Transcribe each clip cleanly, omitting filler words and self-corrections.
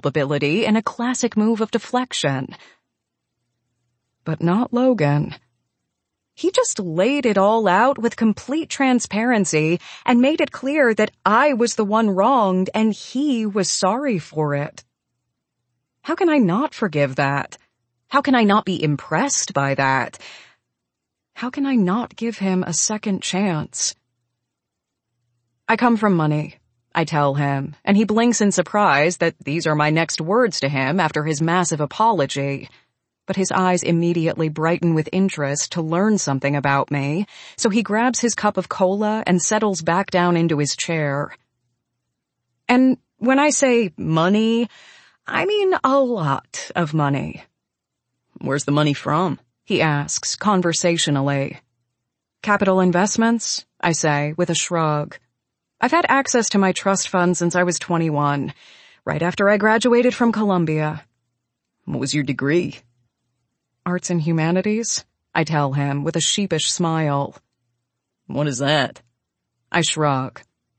culpability in a classic move of deflection. But not Logan. He just laid it all out with complete transparency and made it clear that I was the one wronged and he was sorry for it. How can I not forgive that? How can I not be impressed by that? How can I not give him a second chance? I come from money, I tell him, and he blinks in surprise that these are my next words to him after his massive apology. But his eyes immediately brighten with interest to learn something about me, so he grabs his cup of cola and settles back down into his chair. And when I say money, I mean a lot of money. Where's the money from? He asks conversationally. Capital investments, I say with a shrug. I've had access to my trust fund since I was 21, right after I graduated from Columbia. What was your degree? Arts and humanities, I tell him with a sheepish smile. What is that? I shrug.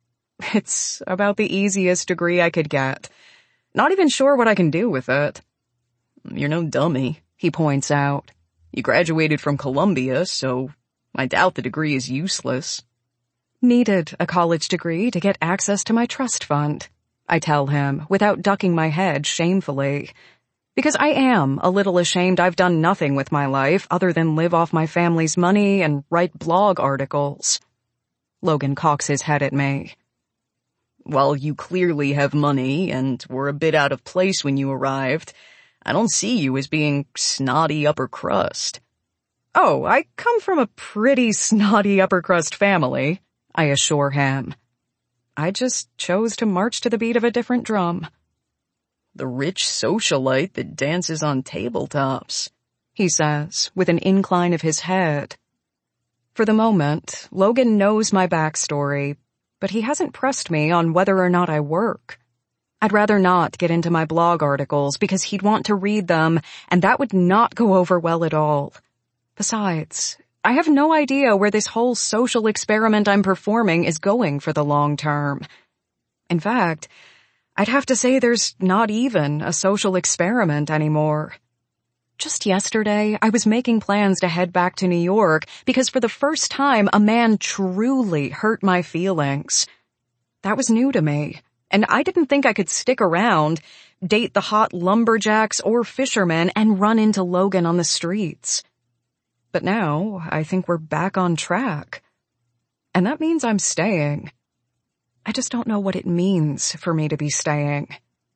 It's about the easiest degree I could get. Not even sure what I can do with it. You're no dummy, he points out. You graduated from Columbia, so I doubt the degree is useless. Needed a college degree to get access to my trust fund, I tell him without ducking my head shamefully. Because I am a little ashamed I've done nothing with my life other than live off my family's money and write blog articles. Logan cocks his head at me. While you clearly have money and were a bit out of place when you arrived, I don't see you as being snotty upper crust. Oh, I come from a pretty snotty upper crust family, I assure him. I just chose to march to the beat of a different drum. The rich socialite that dances on tabletops, he says, with an incline of his head. For the moment, Logan knows my backstory, but he hasn't pressed me on whether or not I work. I'd rather not get into my blog articles because he'd want to read them, and that would not go over well at all. Besides, I have no idea where this whole social experiment I'm performing is going for the long term. In fact, I'd have to say there's not even a social experiment anymore. Just yesterday, I was making plans to head back to New York because for the first time, a man truly hurt my feelings. That was new to me, and I didn't think I could stick around, date the hot lumberjacks or fishermen, and run into Logan on the streets. But now, I think we're back on track. And that means I'm staying. I just don't know what it means for me to be staying.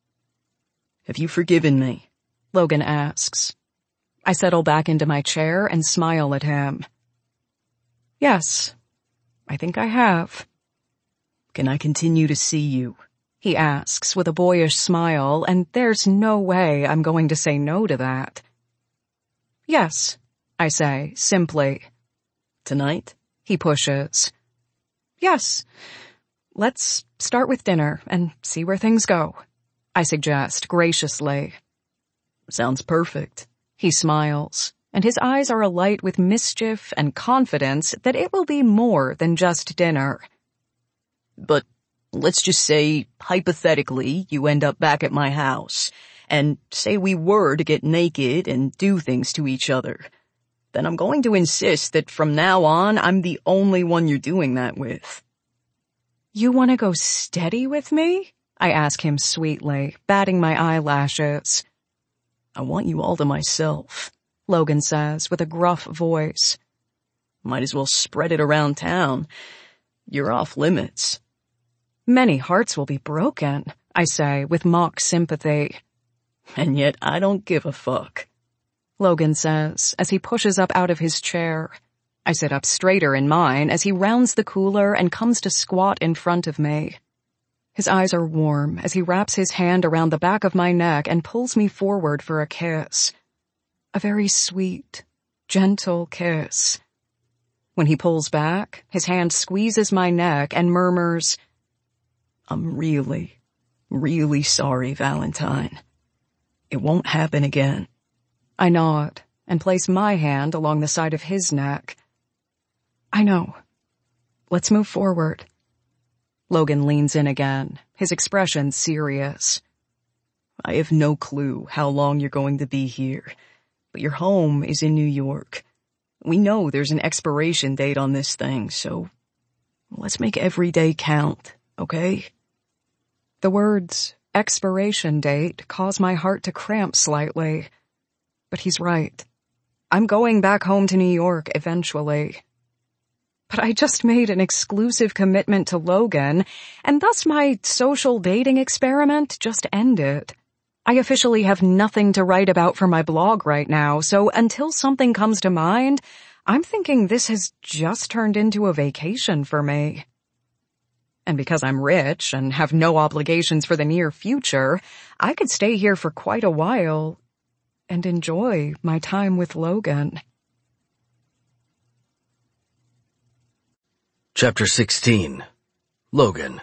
Have you forgiven me? Logan asks. I settle back into my chair and smile at him. Yes, I think I have. Can I continue to see you? He asks with a boyish smile, and there's no way I'm going to say no to that. Yes, I say, simply. Tonight? He pushes. Yes. Let's start with dinner and see where things go, I suggest graciously. Sounds perfect. He smiles, and his eyes are alight with mischief and confidence that it will be more than just dinner. But let's just say, hypothetically, you end up back at my house, and say we were to get naked and do things to each other. Then I'm going to insist that from now on, I'm the only one you're doing that with. You want to go steady with me? I ask him sweetly, batting my eyelashes. I want you all to myself, Logan says with a gruff voice. Might as well spread it around town. You're off limits. Many hearts will be broken, I say with mock sympathy. And yet I don't give a fuck, Logan says as he pushes up out of his chair. I sit up straighter in mine as he rounds the cooler and comes to squat in front of me. His eyes are warm as he wraps his hand around the back of my neck and pulls me forward for a kiss. A very sweet, gentle kiss. When he pulls back, his hand squeezes my neck and murmurs, I'm really, really sorry, Valentine. It won't happen again. I nod and place my hand along the side of his neck. I know. Let's move forward. Logan leans in again, his expression serious. I have no clue how long you're going to be here, but your home is in New York. We know there's an expiration date on this thing, so let's make every day count, okay? The words expiration date cause my heart to cramp slightly. But he's right. I'm going back home to New York eventually. But I just made an exclusive commitment to Logan, and thus my social dating experiment just ended. I officially have nothing to write about for my blog right now, so until something comes to mind, I'm thinking this has just turned into a vacation for me. And because I'm rich and have no obligations for the near future, I could stay here for quite a while and enjoy my time with Logan. Chapter 16. Logan.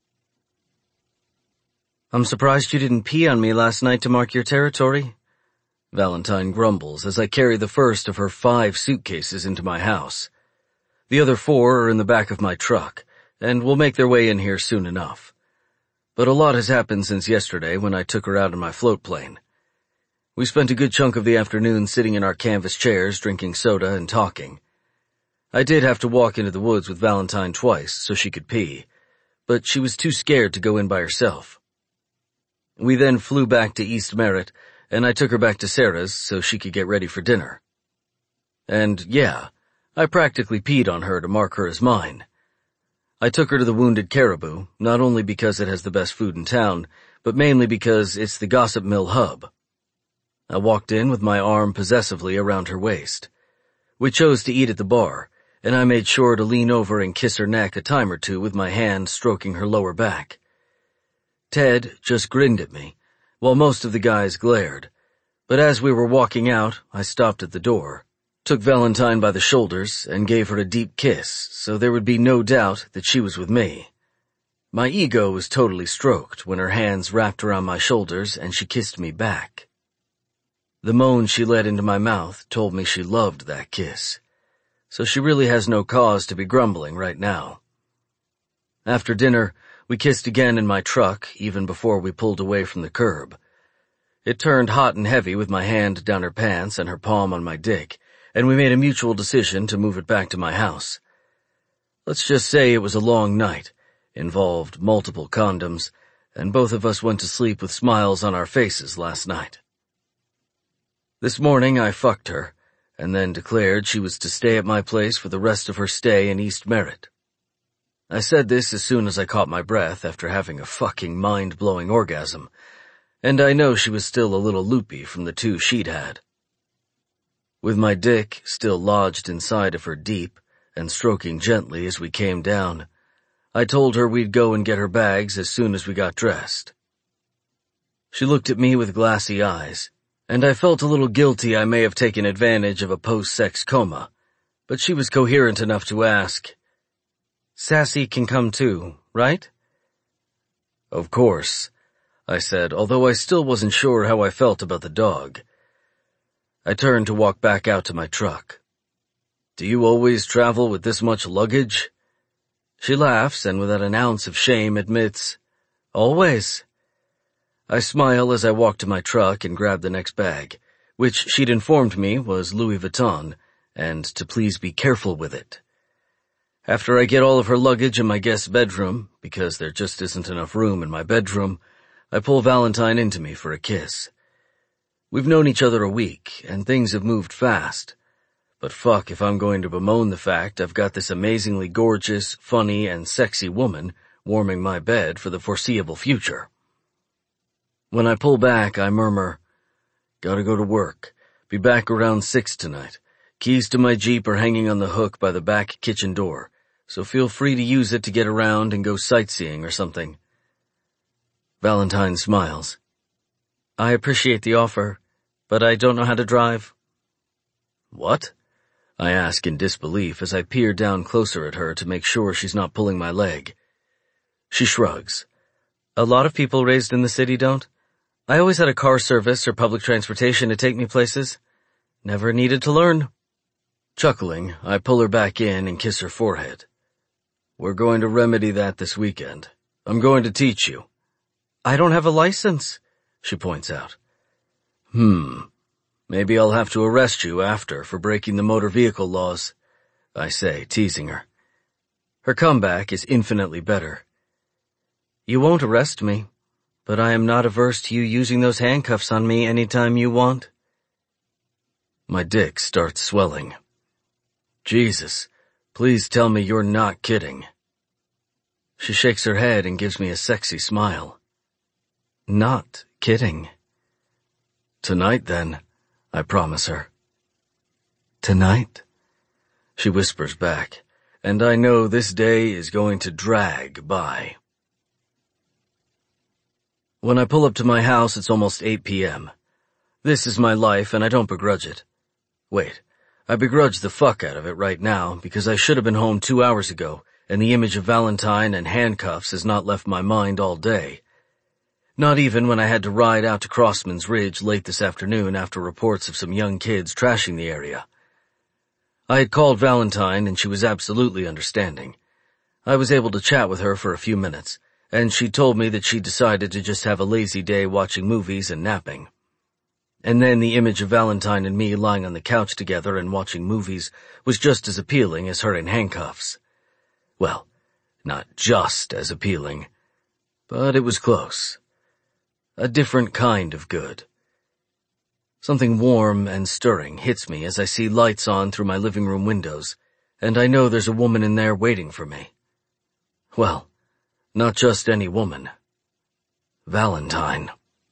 I'm surprised you didn't pee on me last night to mark your territory. Valentine grumbles as I carry the first of her 5 suitcases into my house. The other 4 are in the back of my truck, and will make their way in here soon enough. But a lot has happened since yesterday when I took her out in my float plane. We spent a good chunk of the afternoon sitting in our canvas chairs, drinking soda and talking. I did have to walk into the woods with Valentine twice so she could pee, but she was too scared to go in by herself. We then flew back to East Merritt, and I took her back to Sarah's so she could get ready for dinner. And yeah, I practically peed on her to mark her as mine. I took her to the Wounded Caribou, not only because it has the best food in town, but mainly because it's the gossip mill hub. I walked in with my arm possessively around her waist. We chose to eat at the bar, and I made sure to lean over and kiss her neck a time or two with my hand stroking her lower back. Ted just grinned at me, while most of the guys glared, but as we were walking out, I stopped at the door, took Valentine by the shoulders, and gave her a deep kiss so there would be no doubt that she was with me. My ego was totally stroked when her hands wrapped around my shoulders and she kissed me back. The moan she let into my mouth told me she loved that kiss, so she really has no cause to be grumbling right now. After dinner, we kissed again in my truck even before we pulled away from the curb. It turned hot and heavy with my hand down her pants and her palm on my dick, and we made a mutual decision to move it back to my house. Let's just say it was a long night, involved multiple condoms, and both of us went to sleep with smiles on our faces last night. This morning I fucked her, and then declared she was to stay at my place for the rest of her stay in East Merritt. I said this as soon as I caught my breath after having a fucking mind-blowing orgasm, and I know she was still a little loopy from the 2 she'd had. With my dick still lodged inside of her deep and stroking gently as we came down, I told her we'd go and get her bags as soon as we got dressed. She looked at me with glassy eyes, and I felt a little guilty I may have taken advantage of a post-sex coma, but she was coherent enough to ask, "Sassy can come too, right?" "Of course," I said, although I still wasn't sure how I felt about the dog. I turned to walk back out to my truck. "Do you always travel with this much luggage?" She laughs and without an ounce of shame admits, "Always." I smile as I walk to my truck and grab the next bag, which she'd informed me was Louis Vuitton, and to please be careful with it. After I get all of her luggage in my guest's bedroom, because there just isn't enough room in my bedroom, I pull Valentine into me for a kiss. We've known each other a week, and things have moved fast. But fuck if I'm going to bemoan the fact I've got this amazingly gorgeous, funny, and sexy woman warming my bed for the foreseeable future. When I pull back, I murmur, "Gotta go to work. Be back around 6 tonight. Keys to my Jeep are hanging on the hook by the back kitchen door, so feel free to use it to get around and go sightseeing or something." Valentine smiles. "I appreciate the offer, but I don't know how to drive." "What?" I ask in disbelief as I peer down closer at her to make sure she's not pulling my leg. She shrugs. "A lot of people raised in the city don't. I always had a car service or public transportation to take me places. Never needed to learn." Chuckling, I pull her back in and kiss her forehead. "We're going to remedy that this weekend. I'm going to teach you." "I don't have a license," she points out. Maybe I'll have to arrest you after for breaking the motor vehicle laws, I say, teasing her. Her comeback is infinitely better. You won't arrest me, but I am not averse to you using those handcuffs on me any time you want. My dick starts swelling. Jesus, please tell me you're not kidding. She shakes her head and gives me a sexy smile. Not kidding. Tonight, then, I promise her. Tonight? She whispers back, and I know this day is going to drag by. When I pull up to my house, it's almost 8 p.m. This is my life, and I don't begrudge it. Wait, I begrudge the fuck out of it right now, because I should have been home 2 hours ago, and the image of Valentine and handcuffs has not left my mind all day. Not even when I had to ride out to Crossman's Ridge late this afternoon after reports of some young kids trashing the area. I had called Valentine, and she was absolutely understanding. I was able to chat with her for a few minutes, and she told me that she decided to just have a lazy day watching movies and napping. And then the image of Valentine and me lying on the couch together and watching movies was just as appealing as her in handcuffs. Well, not just as appealing, but it was close. A different kind of good. Something warm and stirring hits me as I see lights on through my living room windows, and I know there's a woman in there waiting for me. Well, not just any woman. Valentine.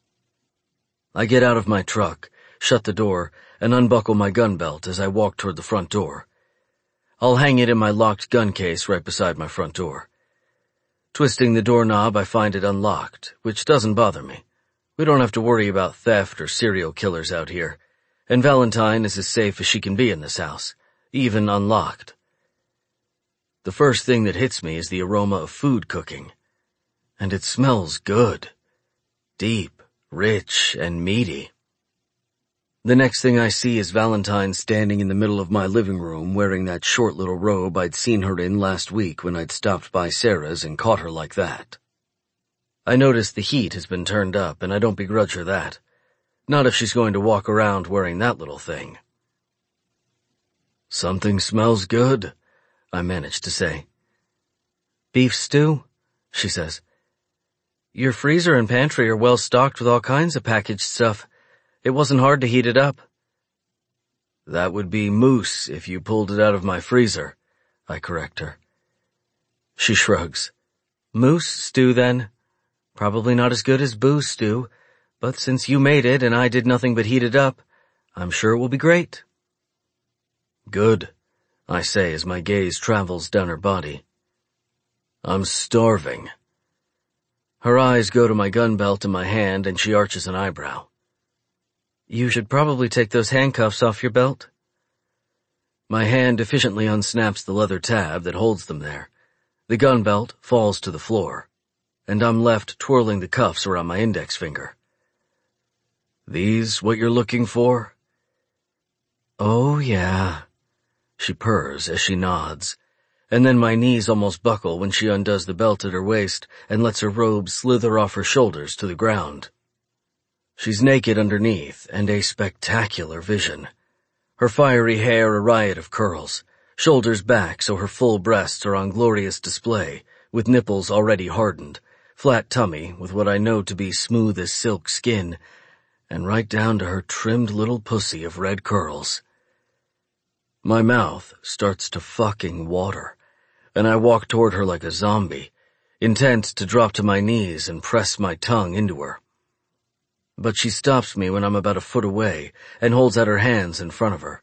I get out of my truck, shut the door, and unbuckle my gun belt as I walk toward the front door. I'll hang it in my locked gun case right beside my front door. Twisting the doorknob, I find it unlocked, which doesn't bother me. We don't have to worry about theft or serial killers out here, and Valentine is as safe as she can be in this house, even unlocked. The first thing that hits me is the aroma of food cooking, and it smells good, deep, rich, and meaty. The next thing I see is Valentine standing in the middle of my living room wearing that short little robe I'd seen her in last week when I'd stopped by Sarah's and caught her like that. I notice the heat has been turned up, and I don't begrudge her that. Not if she's going to walk around wearing that little thing. Something smells good, I manage to say. Beef stew, she says. Your freezer and pantry are well stocked with all kinds of packaged stuff. It wasn't hard to heat it up. That would be moose if you pulled it out of my freezer, I correct her. She shrugs. Moose stew, then? Probably not as good as booze stew, but since you made it and I did nothing but heat it up, I'm sure it will be great. Good, I say as my gaze travels down her body. I'm starving. Her eyes go to my gun belt in my hand and she arches an eyebrow. You should probably take those handcuffs off your belt. My hand efficiently unsnaps the leather tab that holds them there. The gun belt falls to the floor, and I'm left twirling the cuffs around my index finger. These what you're looking for? Oh, yeah, she purrs as she nods, and then my knees almost buckle when she undoes the belt at her waist and lets her robe slither off her shoulders to the ground. She's naked underneath and a spectacular vision. Her fiery hair a riot of curls, shoulders back so her full breasts are on glorious display, with nipples already hardened, flat tummy with what I know to be smooth as silk skin, and right down to her trimmed little pussy of red curls. My mouth starts to fucking water, and I walk toward her like a zombie, intent to drop to my knees and press my tongue into her. But she stops me when I'm about a foot away and holds out her hands in front of her.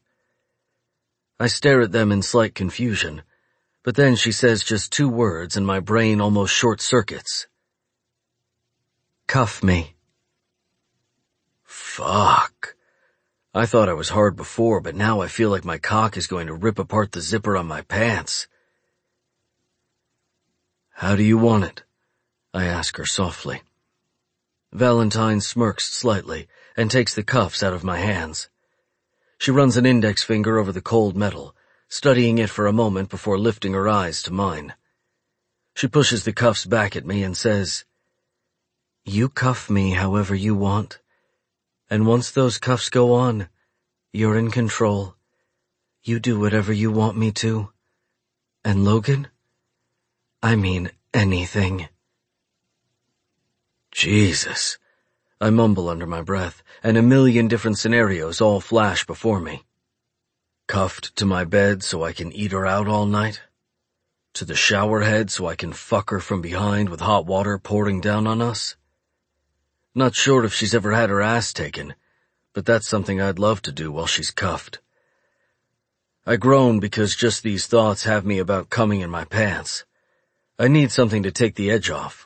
I stare at them in slight confusion, but then she says just 2 words and my brain almost short-circuits. Cuff me. Fuck. I thought I was hard before, but now I feel like my cock is going to rip apart the zipper on my pants. How do you want it? I ask her softly. Valentine smirks slightly and takes the cuffs out of my hands. She runs an index finger over the cold metal, studying it for a moment before lifting her eyes to mine. She pushes the cuffs back at me and says, You cuff me however you want, and once those cuffs go on, you're in control. You do whatever you want me to. And Logan? I mean anything. Jesus. I mumble under my breath, and a million different scenarios all flash before me. Cuffed to my bed so I can eat her out all night? To the shower head so I can fuck her from behind with hot water pouring down on us? Not sure if she's ever had her ass taken, but that's something I'd love to do while she's cuffed. I groan because just these thoughts have me about coming in my pants. I need something to take the edge off.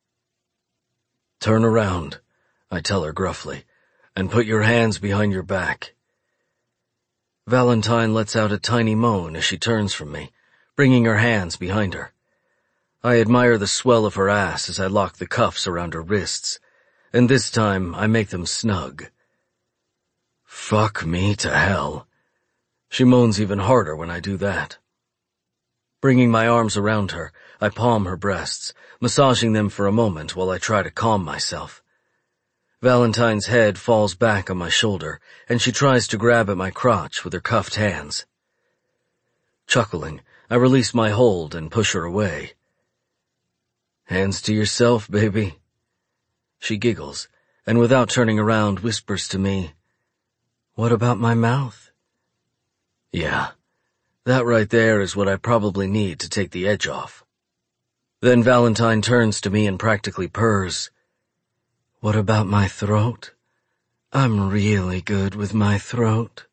Turn around, I tell her gruffly, and put your hands behind your back. Valentine lets out a tiny moan as she turns from me, bringing her hands behind her. I admire the swell of her ass as I lock the cuffs around her wrists, and this time I make them snug. Fuck me to hell. She moans even harder when I do that. Bringing my arms around her, I palm her breasts, massaging them for a moment while I try to calm myself. Valentine's head falls back on my shoulder, and she tries to grab at my crotch with her cuffed hands. Chuckling, I release my hold and push her away. Hands to yourself, baby. She giggles, and without turning around whispers to me, "What about my mouth?" Yeah, that right there is what I probably need to take the edge off. Then Valentine turns to me and practically purrs, "What about my throat? I'm really good with my throat."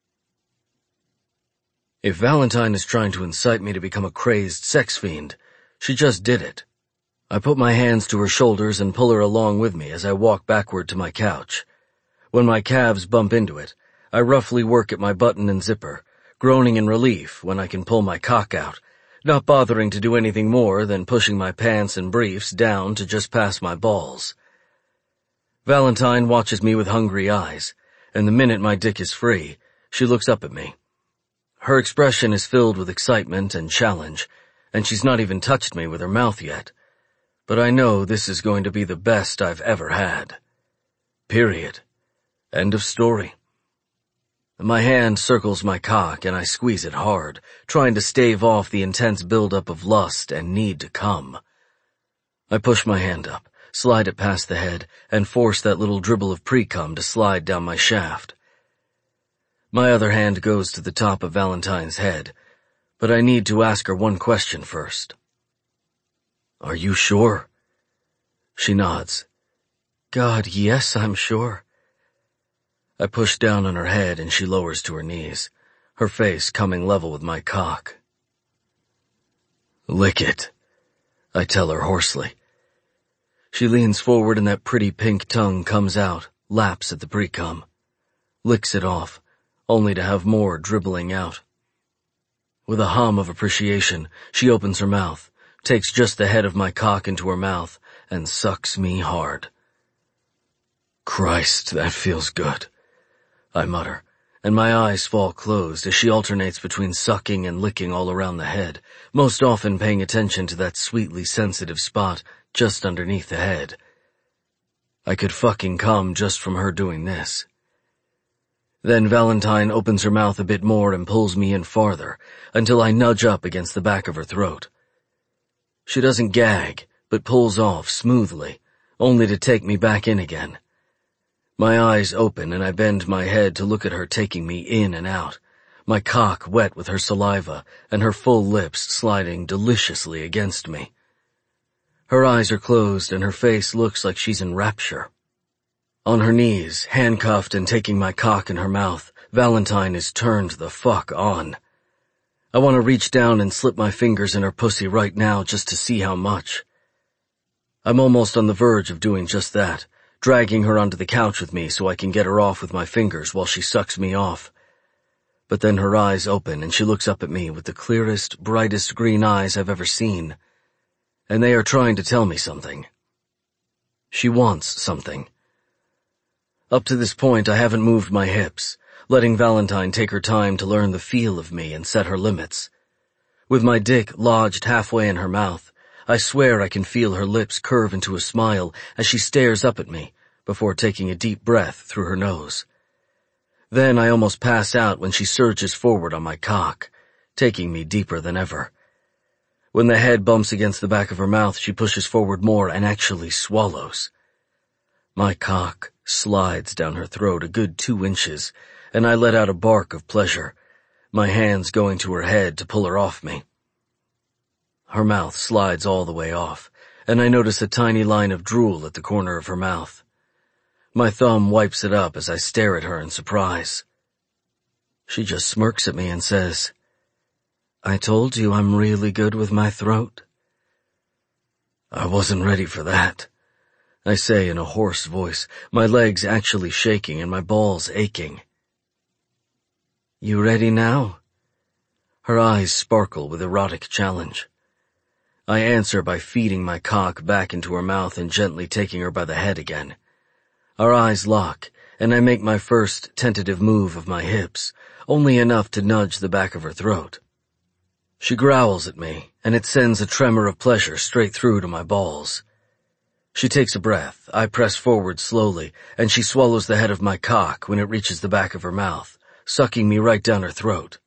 If Valentine is trying to incite me to become a crazed sex fiend, she just did it. I put my hands to her shoulders and pull her along with me as I walk backward to my couch. When my calves bump into it, I roughly work at my button and zipper, groaning in relief when I can pull my cock out, not bothering to do anything more than pushing my pants and briefs down to just past my balls. Valentine watches me with hungry eyes, and the minute my dick is free, she looks up at me. Her expression is filled with excitement and challenge, and she's not even touched me with her mouth yet. But I know this is going to be the best I've ever had. Period. End of story. My hand circles my cock and I squeeze it hard, trying to stave off the intense buildup of lust and need to come. I push my hand up, slide it past the head, and force that little dribble of pre-cum to slide down my shaft. My other hand goes to the top of Valentine's head, but I need to ask her one question first. "Are you sure?" She nods. "God, yes, I'm sure." I push down on her head and she lowers to her knees, her face coming level with my cock. "Lick it," I tell her hoarsely. She leans forward and that pretty pink tongue comes out, laps at the pre-cum, licks it off, only to have more dribbling out. With a hum of appreciation, she opens her mouth, takes just the head of my cock into her mouth, and sucks me hard. "Christ, that feels good," I mutter, and my eyes fall closed as she alternates between sucking and licking all around the head, most often paying attention to that sweetly sensitive spot just underneath the head. I could fucking come just from her doing this. Then Valentine opens her mouth a bit more and pulls me in farther, until I nudge up against the back of her throat. She doesn't gag, but pulls off smoothly, only to take me back in again. My eyes open and I bend my head to look at her taking me in and out, my cock wet with her saliva and her full lips sliding deliciously against me. Her eyes are closed and her face looks like she's in rapture. On her knees, handcuffed and taking my cock in her mouth, Valentine is turned the fuck on. I want to reach down and slip my fingers in her pussy right now just to see how much. I'm almost on the verge of doing just that, dragging her onto the couch with me so I can get her off with my fingers while she sucks me off. But then her eyes open and she looks up at me with the clearest, brightest green eyes I've ever seen. And they are trying to tell me something. She wants something. Up to this point I haven't moved my hips, letting Valentine take her time to learn the feel of me and set her limits. With my dick lodged halfway in her mouth, I swear I can feel her lips curve into a smile as she stares up at me before taking a deep breath through her nose. Then I almost pass out when she surges forward on my cock, taking me deeper than ever. When the head bumps against the back of her mouth, she pushes forward more and actually swallows. My cock slides down her throat a good 2 inches, and I let out a bark of pleasure, my hands going to her head to pull her off me. Her mouth slides all the way off, and I notice a tiny line of drool at the corner of her mouth. My thumb wipes it up as I stare at her in surprise. She just smirks at me and says, "I told you I'm really good with my throat." I wasn't ready for that, I say in a hoarse voice, my legs actually shaking and my balls aching. "You ready now?" Her eyes sparkle with erotic challenge. I answer by feeding my cock back into her mouth and gently taking her by the head again. Our eyes lock, and I make my first tentative move of my hips, only enough to nudge the back of her throat. She growls at me, and it sends a tremor of pleasure straight through to my balls. She takes a breath, I press forward slowly, and she swallows the head of my cock when it reaches the back of her mouth, sucking me right down her throat.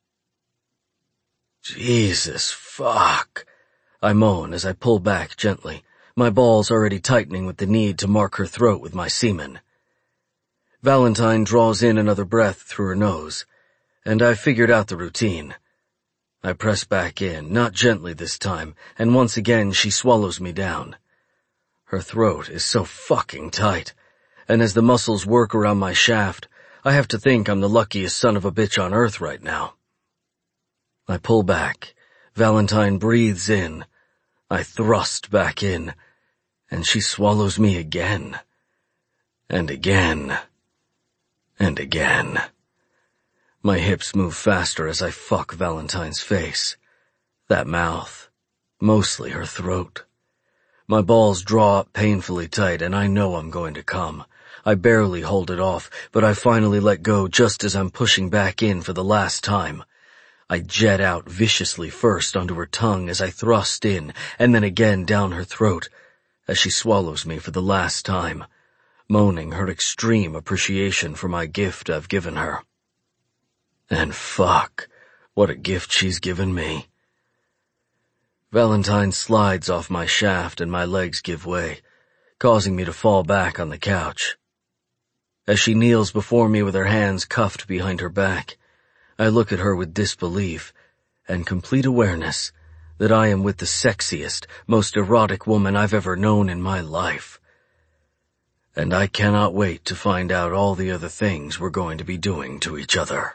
Jesus fuck, I moan as I pull back gently, my balls already tightening with the need to mark her throat with my semen. Valentine draws in another breath through her nose, and I've figured out the routine. I press back in, not gently this time, and once again she swallows me down. Her throat is so fucking tight, and as the muscles work around my shaft, I have to think I'm the luckiest son of a bitch on earth right now. I pull back, Valentine breathes in, I thrust back in, and she swallows me again, and again, and again. My hips move faster as I fuck Valentine's face, that mouth, mostly her throat. My balls draw up painfully tight and I know I'm going to come. I barely hold it off, but I finally let go just as I'm pushing back in for the last time. I jet out viciously first onto her tongue as I thrust in, and then again down her throat, as she swallows me for the last time, moaning her extreme appreciation for my gift I've given her. And fuck, what a gift she's given me. Valentine slides off my shaft and my legs give way, causing me to fall back on the couch. As she kneels before me with her hands cuffed behind her back, I look at her with disbelief and complete awareness that I am with the sexiest, most erotic woman I've ever known in my life. And I cannot wait to find out all the other things we're going to be doing to each other.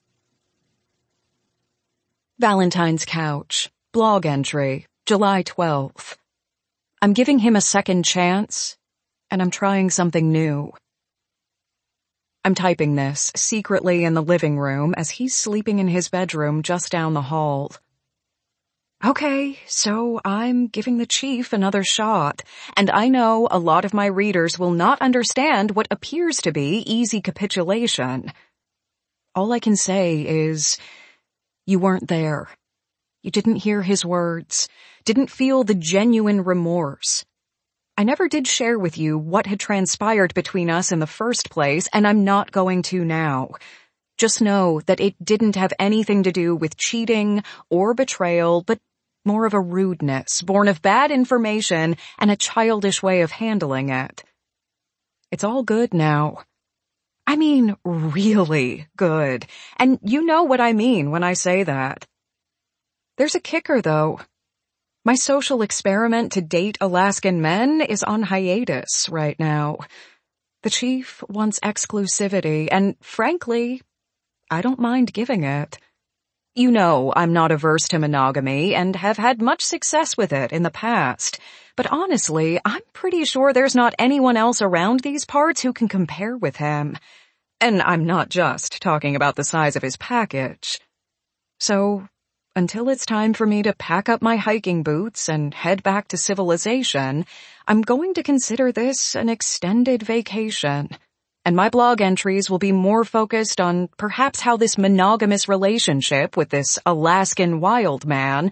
Valentine's couch. Blog entry. July 12th. I'm giving him a second chance, and I'm trying something new. I'm typing this secretly in the living room as he's sleeping in his bedroom just down the hall. Okay, so I'm giving the chief another shot, and I know a lot of my readers will not understand what appears to be easy capitulation. All I can say is, you weren't there. You didn't hear his words, didn't feel the genuine remorse. I never did share with you what had transpired between us in the first place, and I'm not going to now. Just know that it didn't have anything to do with cheating or betrayal, but more of a rudeness born of bad information and a childish way of handling it. It's all good now. I mean, really good. And you know what I mean when I say that. There's a kicker, though. My social experiment to date Alaskan men is on hiatus right now. The chief wants exclusivity, and frankly, I don't mind giving it. You know I'm not averse to monogamy and have had much success with it in the past, but honestly, I'm pretty sure there's not anyone else around these parts who can compare with him. And I'm not just talking about the size of his package. So, until it's time for me to pack up my hiking boots and head back to civilization, I'm going to consider this an extended vacation. And my blog entries will be more focused on perhaps how this monogamous relationship with this Alaskan wild man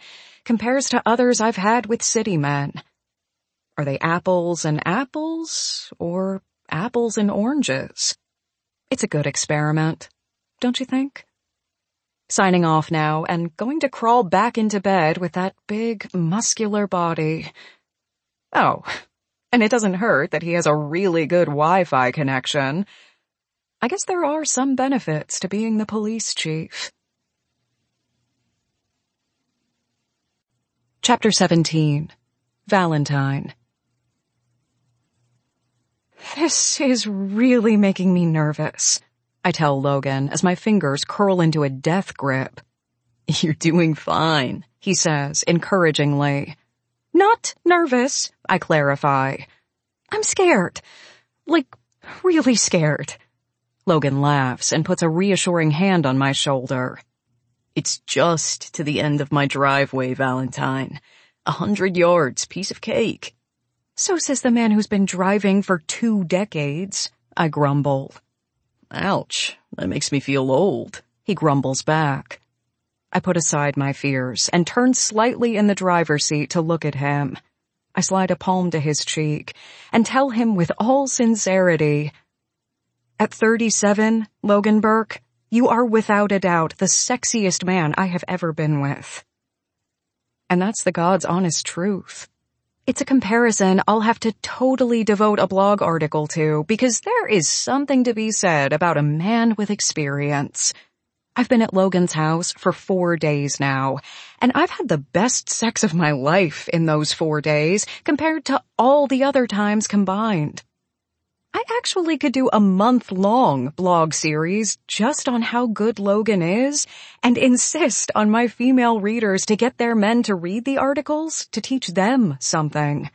compares to others I've had with city men. Are they apples and apples, or apples and oranges? It's a good experiment, don't you think? Signing off now and going to crawl back into bed with that big, muscular body. Oh, and it doesn't hurt that he has a really good Wi-Fi connection. I guess there are some benefits to being the police chief. Chapter 17. Valentine. This is really making me nervous, I tell Logan as my fingers curl into a death grip. You're doing fine, he says encouragingly. Not nervous, I clarify. I'm scared. Like, really scared. Logan laughs and puts a reassuring hand on my shoulder. It's just to the end of my driveway, Valentine. 100 yards, piece of cake. So says the man who's been driving for 2 decades, I grumble. Ouch, that makes me feel old, he grumbles back. I put aside my fears and turn slightly in the driver's seat to look at him. I slide a palm to his cheek and tell him with all sincerity, at 37, Logan Burke, you are without a doubt the sexiest man I have ever been with. And that's the God's honest truth. It's a comparison I'll have to totally devote a blog article to because there is something to be said about a man with experience. I've been at Logan's house for 4 days now, and I've had the best sex of my life in those 4 days compared to all the other times combined. I actually could do a month-long blog series just on how good Logan is and insist on my female readers to get their men to read the articles to teach them something.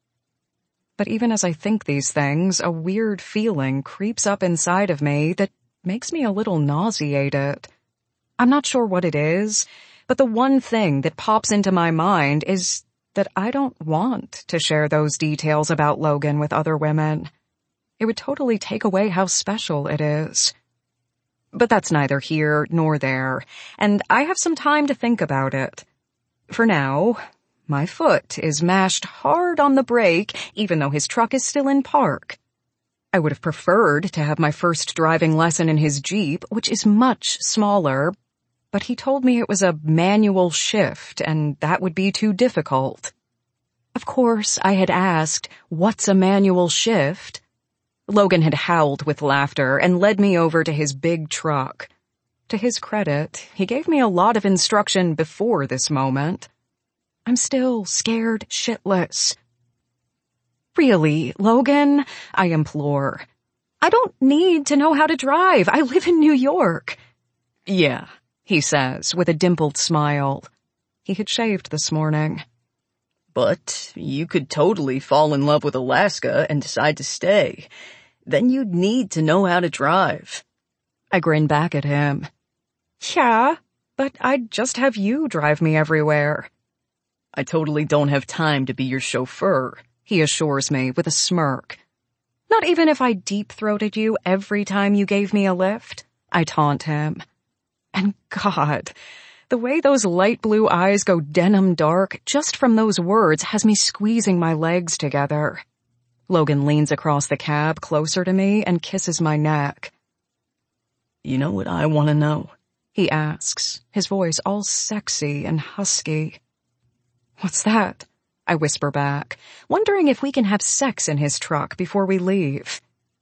But even as I think these things, a weird feeling creeps up inside of me that makes me a little nauseated. I'm not sure what it is, but the one thing that pops into my mind is that I don't want to share those details about Logan with other women. It would totally take away how special it is. But that's neither here nor there, and I have some time to think about it. For now, my foot is mashed hard on the brake, even though his truck is still in park. I would have preferred to have my first driving lesson in his Jeep, which is much smaller, but he told me it was a manual shift, and that would be too difficult. Of course, I had asked, what's a manual shift? Logan had howled with laughter and led me over to his big truck. To his credit, he gave me a lot of instruction before this moment. I'm still scared shitless. Really, Logan, I implore. I don't need to know how to drive. I live in New York. Yeah, he says with a dimpled smile. He had shaved this morning. But you could totally fall in love with Alaska and decide to stay. Then you'd need to know how to drive. I grin back at him. Yeah, but I'd just have you drive me everywhere. I totally don't have time to be your chauffeur, he assures me with a smirk. Not even if I deep-throated you every time you gave me a lift? I taunt him. And God, the way those light blue eyes go denim dark just from those words has me squeezing my legs together. Logan leans across the cab closer to me and kisses my neck. You know what I want to know? He asks, his voice all sexy and husky. What's that? I whisper back, wondering if we can have sex in his truck before we leave.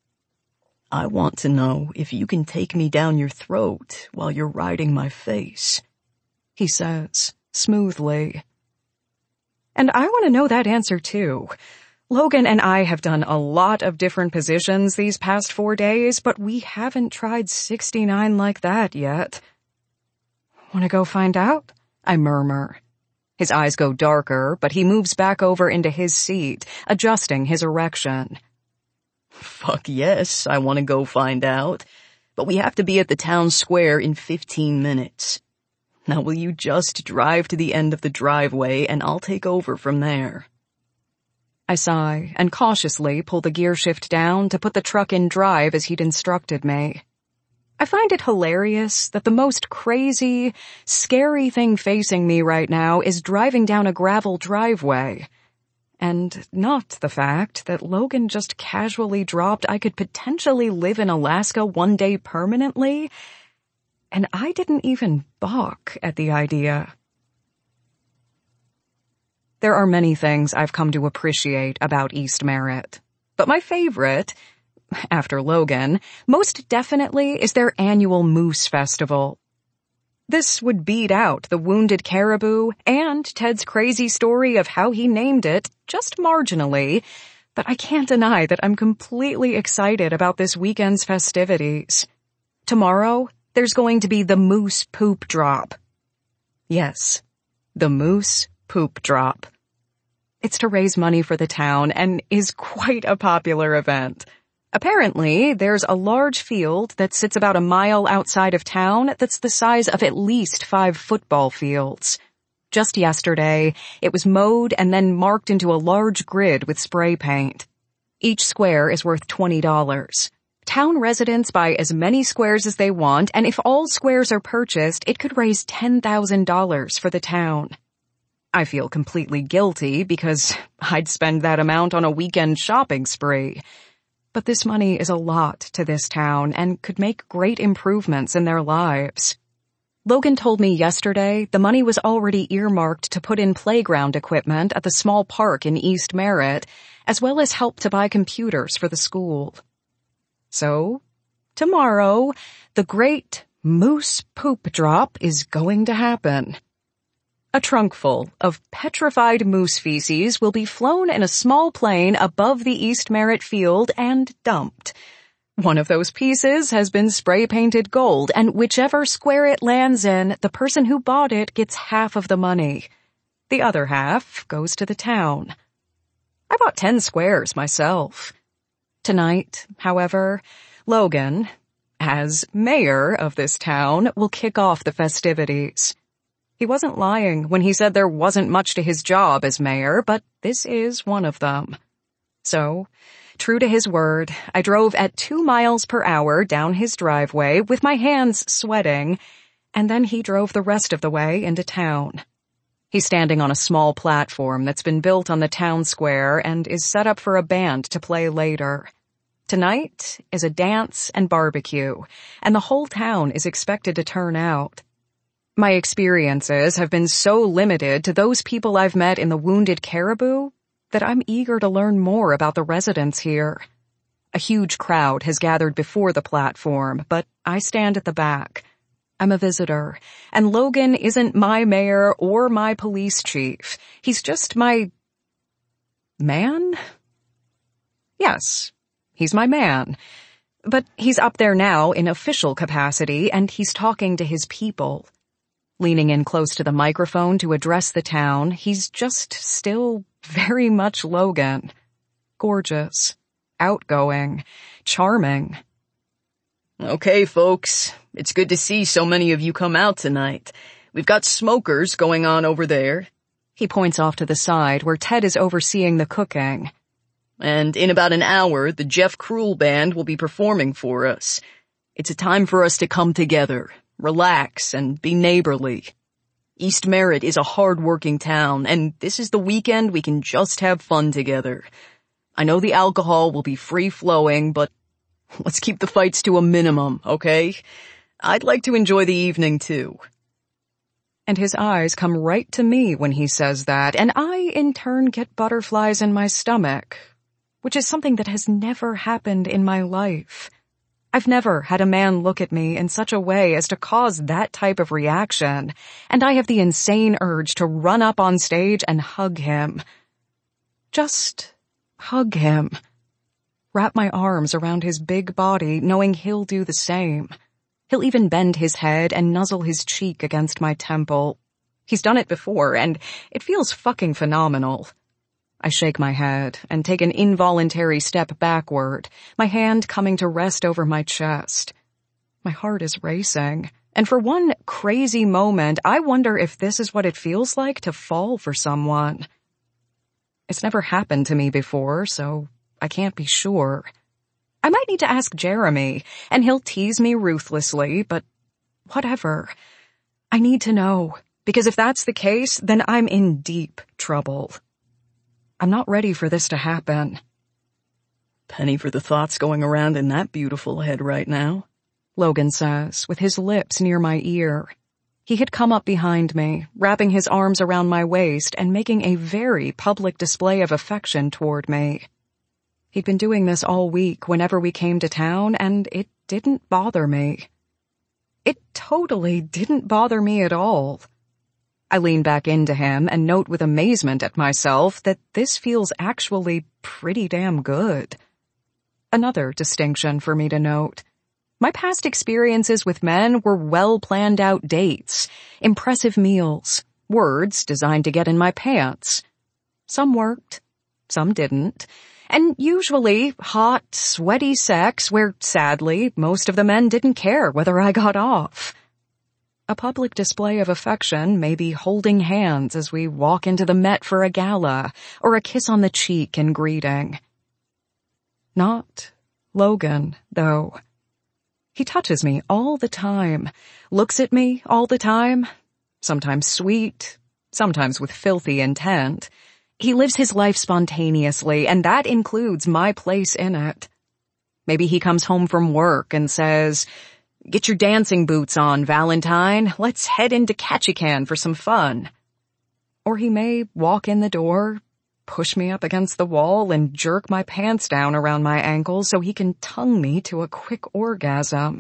I want to know if you can take me down your throat while you're riding my face, he says, smoothly. And I want to know that answer too. Logan and I have done a lot of different positions these past 4 days, but we haven't tried 69 like that yet. Want to go find out? I murmur. His eyes go darker, but he moves back over into his seat, adjusting his erection. Fuck yes, I want to go find out. But we have to be at the town square in 15 minutes. Now will you just drive to the end of the driveway and I'll take over from there? I sigh and cautiously pull the gear shift down to put the truck in drive as he'd instructed me. I find it hilarious that the most crazy, scary thing facing me right now is driving down a gravel driveway. And not the fact that Logan just casually dropped I could potentially live in Alaska one day permanently, and I didn't even balk at the idea. There are many things I've come to appreciate about East Merritt, but my favorite, after Logan, most definitely is their annual Moose Festival. This would beat out the Wounded Caribou and Ted's crazy story of how he named it just marginally, but I can't deny that I'm completely excited about this weekend's festivities. Tomorrow, there's going to be the Moose Poop Drop. Yes, the Moose Poop Drop. It's to raise money for the town and is quite a popular event. Apparently, there's a large field that sits about a mile outside of town that's the size of at least 5 football fields. Just yesterday, it was mowed and then marked into a large grid with spray paint. Each square is worth $20. Town residents buy as many squares as they want, and if all squares are purchased, it could raise $10,000 for the town. I feel completely guilty because I'd spend that amount on a weekend shopping spree. But this money is a lot to this town and could make great improvements in their lives. Logan told me yesterday the money was already earmarked to put in playground equipment at the small park in East Merritt, as well as help to buy computers for the school. So, tomorrow, the great Moose Poop Drop is going to happen. A trunkful of petrified moose feces will be flown in a small plane above the East Merritt field and dumped. One of those pieces has been spray-painted gold, and whichever square it lands in, the person who bought it gets half of the money. The other half goes to the town. I bought 10 squares myself. Tonight, however, Logan, as mayor of this town, will kick off the festivities. He wasn't lying when he said there wasn't much to his job as mayor, but this is one of them. So, true to his word, I drove at 2 miles per hour down his driveway with my hands sweating, and then he drove the rest of the way into town. He's standing on a small platform that's been built on the town square and is set up for a band to play later. Tonight is a dance and barbecue, and the whole town is expected to turn out. My experiences have been so limited to those people I've met in the Wounded Caribou that I'm eager to learn more about the residents here. A huge crowd has gathered before the platform, but I stand at the back. I'm a visitor, and Logan isn't my mayor or my police chief. He's just my man? Yes, he's my man. But he's up there now in official capacity, and he's talking to his people. Leaning in close to the microphone to address the town, he's just still very much Logan. Gorgeous, outgoing, charming. Okay, folks, it's good to see so many of you come out tonight. We've got smokers going on over there. He points off to the side where Ted is overseeing the cooking. And in about an hour, the Jeff Krull Band will be performing for us. It's a time for us to come together, relax, and be neighborly. East Merritt is a hard-working town, and this is the weekend we can just have fun together. I know the alcohol will be free-flowing, but let's keep the fights to a minimum, okay? I'd like to enjoy the evening, too. And his eyes come right to me when he says that, and I, in turn, get butterflies in my stomach, which is something that has never happened in my life. I've never had a man look at me in such a way as to cause that type of reaction, and I have the insane urge to run up on stage and hug him. Just hug him. Wrap my arms around his big body, knowing he'll do the same. He'll even bend his head and nuzzle his cheek against my temple. He's done it before, and it feels fucking phenomenal. I shake my head and take an involuntary step backward, my hand coming to rest over my chest. My heart is racing, and for one crazy moment, I wonder if this is what it feels like to fall for someone. It's never happened to me before, so I can't be sure. I might need to ask Jeremy, and he'll tease me ruthlessly, but whatever. I need to know, because if that's the case, then I'm in deep trouble. I'm not ready for this to happen. Penny for the thoughts going around in that beautiful head right now, Logan says, with his lips near my ear. He had come up behind me, wrapping his arms around my waist and making a very public display of affection toward me. He'd been doing this all week whenever we came to town, and it didn't bother me. It totally didn't bother me at all. I lean back into him and note with amazement at myself that this feels actually pretty damn good. Another distinction for me to note. My past experiences with men were well-planned out dates, impressive meals, words designed to get in my pants. Some worked, some didn't, and usually hot, sweaty sex where, sadly, most of the men didn't care whether I got off. A public display of affection may be holding hands as we walk into the Met for a gala, or a kiss on the cheek in greeting. Not Logan, though. He touches me all the time, looks at me all the time, sometimes sweet, sometimes with filthy intent. He lives his life spontaneously, and that includes my place in it. Maybe he comes home from work and says, "Get your dancing boots on, Valentine. Let's head into Ketchikan for some fun." Or he may walk in the door, push me up against the wall, and jerk my pants down around my ankles so he can tongue me to a quick orgasm.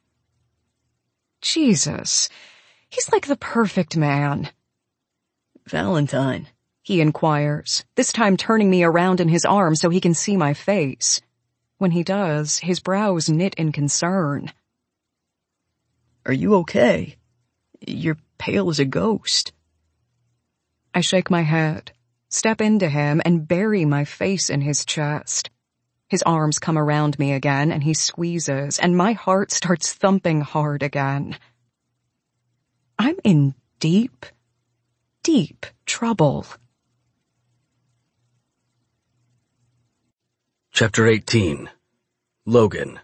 Jesus, he's like the perfect man. "Valentine," he inquires, this time turning me around in his arms so he can see my face. When he does, his brows knit in concern. "Are you okay? You're pale as a ghost." I shake my head, step into him, and bury my face in his chest. His arms come around me again, and he squeezes, and my heart starts thumping hard again. I'm in deep, deep trouble. Chapter 18. Logan.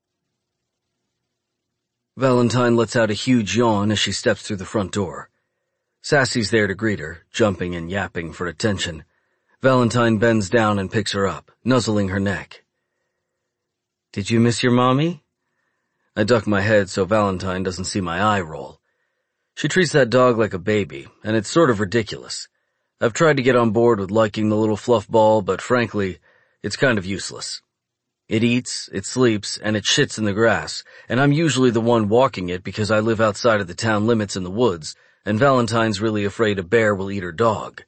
Valentine lets out a huge yawn as she steps through the front door. Sassy's there to greet her, jumping and yapping for attention. Valentine bends down and picks her up, nuzzling her neck. "Did you miss your mommy?" I duck my head so Valentine doesn't see my eye roll. She treats that dog like a baby, and it's sort of ridiculous. I've tried to get on board with liking the little fluff ball, but frankly, it's kind of useless. It eats, it sleeps, and it shits in the grass, and I'm usually the one walking it because I live outside of the town limits in the woods, and Valentine's really afraid a bear will eat her dog.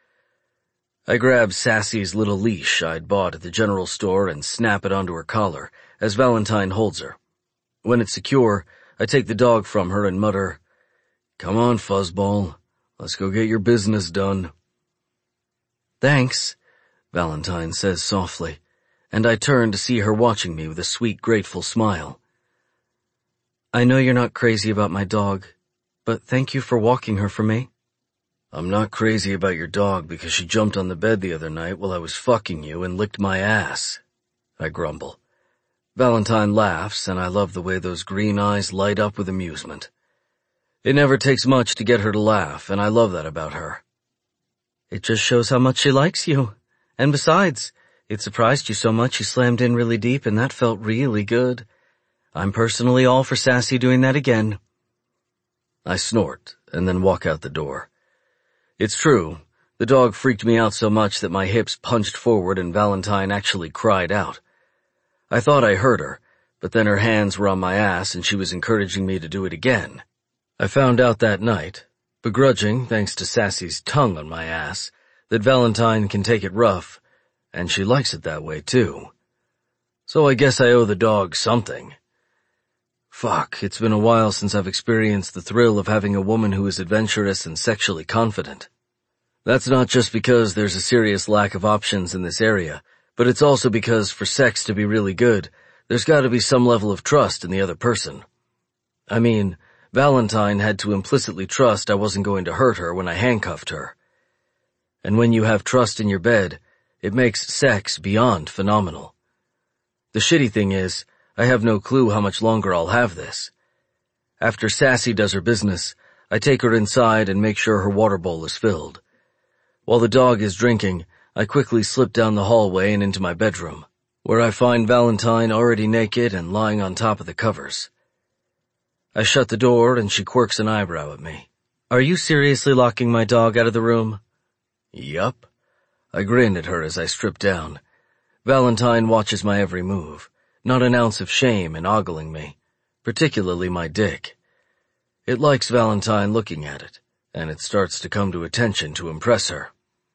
I grab Sassy's little leash I'd bought at the general store and snap it onto her collar, as Valentine holds her. When it's secure, I take the dog from her and mutter, "Come on, fuzzball. Let's go get your business done." "Thanks," Valentine says softly, and I turn to see her watching me with a sweet, grateful smile. "I know you're not crazy about my dog, but thank you for walking her for me." "I'm not crazy about your dog because she jumped on the bed the other night while I was fucking you and licked my ass," I grumble. Valentine laughs, and I love the way those green eyes light up with amusement. It never takes much to get her to laugh, and I love that about her. "It just shows how much she likes you. And besides, it surprised you so much you slammed in really deep, and that felt really good. I'm personally all for Sassy doing that again." I snort, and then walk out the door. It's true, the dog freaked me out so much that my hips punched forward and Valentine actually cried out. I thought I heard her, but then her hands were on my ass and she was encouraging me to do it again. I found out that night, begrudging thanks to Sassy's tongue on my ass, that Valentine can take it rough, and she likes it that way too. So I guess I owe the dog something. Fuck, it's been a while since I've experienced the thrill of having a woman who is adventurous and sexually confident. That's not just because there's a serious lack of options in this area, but it's also because for sex to be really good, there's gotta be some level of trust in the other person. I mean, Valentine had to implicitly trust I wasn't going to hurt her when I handcuffed her. And when you have trust in your bed, it makes sex beyond phenomenal. The shitty thing is, I have no clue how much longer I'll have this. After Sassy does her business, I take her inside and make sure her water bowl is filled. While the dog is drinking, I quickly slip down the hallway and into my bedroom, where I find Valentine already naked and lying on top of the covers. I shut the door and she quirks an eyebrow at me. "Are you seriously locking my dog out of the room?" "Yup." I grin at her as I strip down. Valentine watches my every move, not an ounce of shame in ogling me, particularly my dick. It likes Valentine looking at it, and it starts to come to attention to impress her.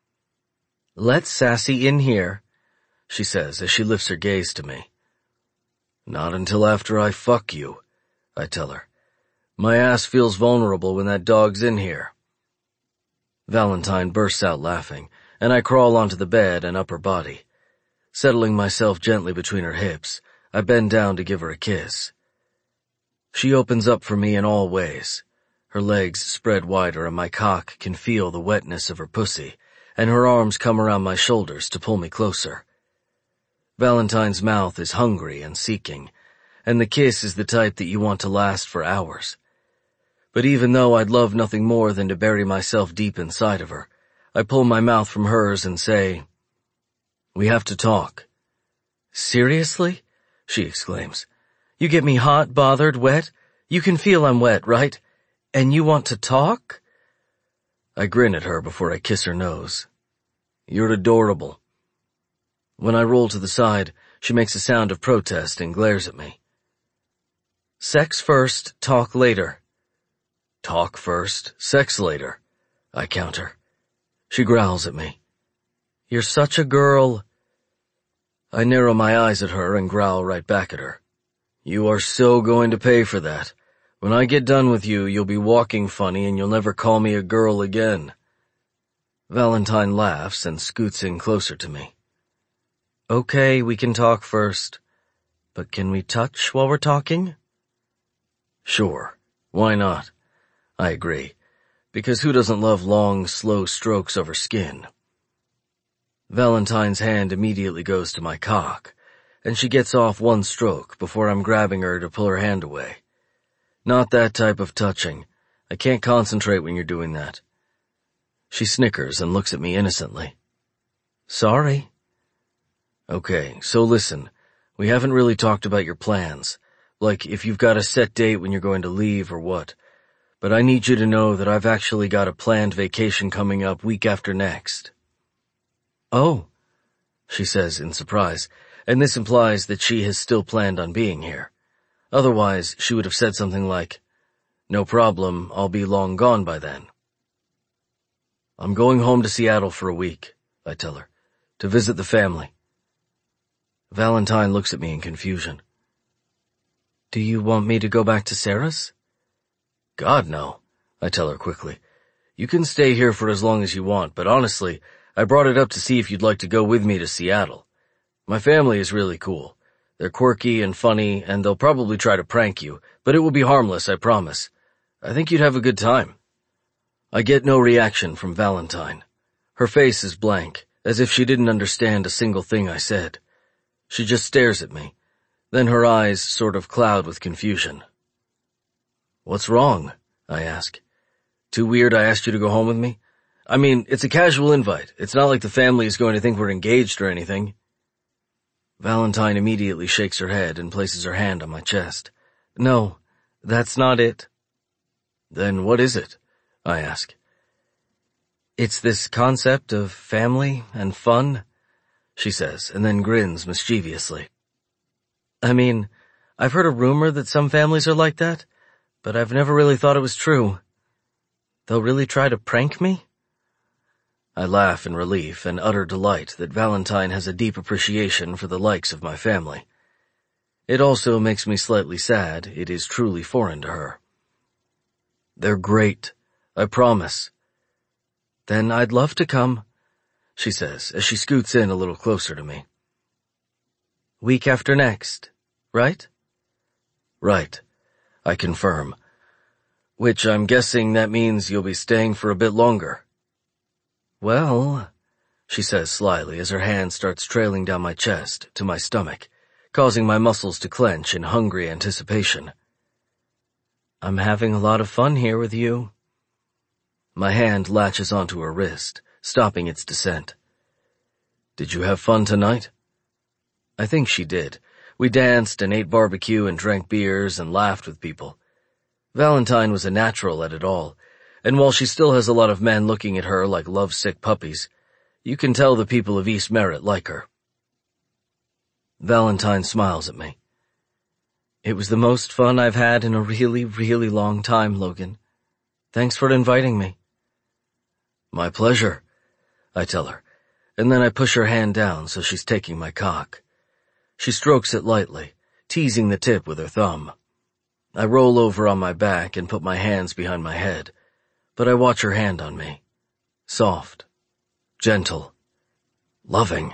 "Let Sassy in here," she says as she lifts her gaze to me. "Not until after I fuck you," I tell her. "My ass feels vulnerable when that dog's in here." Valentine bursts out laughing, and I crawl onto the bed and up her body. Settling myself gently between her hips, I bend down to give her a kiss. She opens up for me in all ways. Her legs spread wider and my cock can feel the wetness of her pussy, and her arms come around my shoulders to pull me closer. Valentine's mouth is hungry and seeking, and the kiss is the type that you want to last for hours. But even though I'd love nothing more than to bury myself deep inside of her, I pull my mouth from hers and say, "We have to talk." "Seriously?" she exclaims. "You get me hot, bothered, wet? You can feel I'm wet, right? And you want to talk?" I grin at her before I kiss her nose. "You're adorable." When I roll to the side, she makes a sound of protest and glares at me. "Sex first, talk later." "Talk first, sex later," I counter. She growls at me. "You're such a girl." I narrow my eyes at her and growl right back at her. "You are so going to pay for that. When I get done with you, you'll be walking funny and you'll never call me a girl again." Valentine laughs and scoots in closer to me. "Okay, we can talk first. But can we touch while we're talking?" "Sure. Why not?" I agree, because who doesn't love long, slow strokes over skin? Valentine's hand immediately goes to my cock, and she gets off one stroke before I'm grabbing her to pull her hand away. "Not that type of touching. I can't concentrate when you're doing that." She snickers and looks at me innocently. "Sorry." "Okay, so listen, we haven't really talked about your plans, like if you've got a set date when you're going to leave or what. But I need you to know that I've actually got a planned vacation coming up week after next." "Oh," she says in surprise, and this implies that she has still planned on being here. Otherwise, she would have said something like, "No problem, I'll be long gone by then." "I'm going home to Seattle for a week," I tell her, "to visit the family." Valentine looks at me in confusion. "Do you want me to go back to Sarah's?" "God, no," I tell her quickly. "You can stay here for as long as you want, but honestly, I brought it up to see if you'd like to go with me to Seattle. My family is really cool. They're quirky and funny, and they'll probably try to prank you, but it will be harmless, I promise. I think you'd have a good time." I get no reaction from Valentine. Her face is blank, as if she didn't understand a single thing I said. She just stares at me. Then her eyes sort of cloud with confusion. "What's wrong?" I ask. "Too weird I asked you to go home with me? I mean, it's a casual invite. It's not like the family is going to think we're engaged or anything." Valentine immediately shakes her head and places her hand on my chest. "No, that's not it." "Then what is it?" I ask. "It's this concept of family and fun," she says, and then grins mischievously. "I mean, I've heard a rumor that some families are like that, but I've never really thought it was true. They'll really try to prank me?" I laugh in relief and utter delight that Valentine has a deep appreciation for the likes of my family. It also makes me slightly sad it is truly foreign to her. "They're great, I promise." "Then I'd love to come," she says as she scoots in a little closer to me. "Week after next, right?" "Right," I confirm. "Which I'm guessing that means you'll be staying for a bit longer." "Well," she says slyly as her hand starts trailing down my chest to my stomach, causing my muscles to clench in hungry anticipation. I'm having a lot of fun here with you. My hand latches onto her wrist, stopping its descent. Did you have fun tonight? I think she did. We danced and ate barbecue and drank beers and laughed with people. Valentine was a natural at it all, and while she still has a lot of men looking at her like lovesick puppies, you can tell the people of East Merritt like her. Valentine smiles at me. It was the most fun I've had in a really, really long time, Logan. Thanks for inviting me. My pleasure, I tell her, and then I push her hand down so she's taking my cock. She strokes it lightly, teasing the tip with her thumb. I roll over on my back and put my hands behind my head, but I watch her hand on me. Soft, gentle, loving.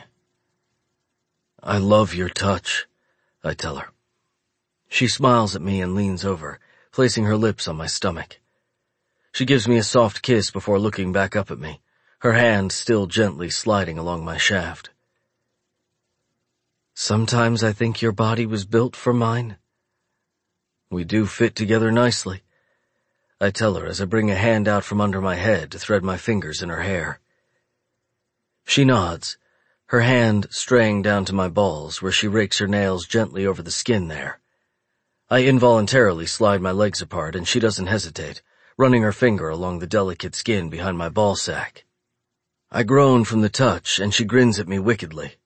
I love your touch, I tell her. She smiles at me and leans over, placing her lips on my stomach. She gives me a soft kiss before looking back up at me, her hand still gently sliding along my shaft. Sometimes I think your body was built for mine. We do fit together nicely, I tell her as I bring a hand out from under my head to thread my fingers in her hair. She nods, her hand straying down to my balls where she rakes her nails gently over the skin there. I involuntarily slide my legs apart and she doesn't hesitate, running her finger along the delicate skin behind my ballsack. I groan from the touch and she grins at me wickedly.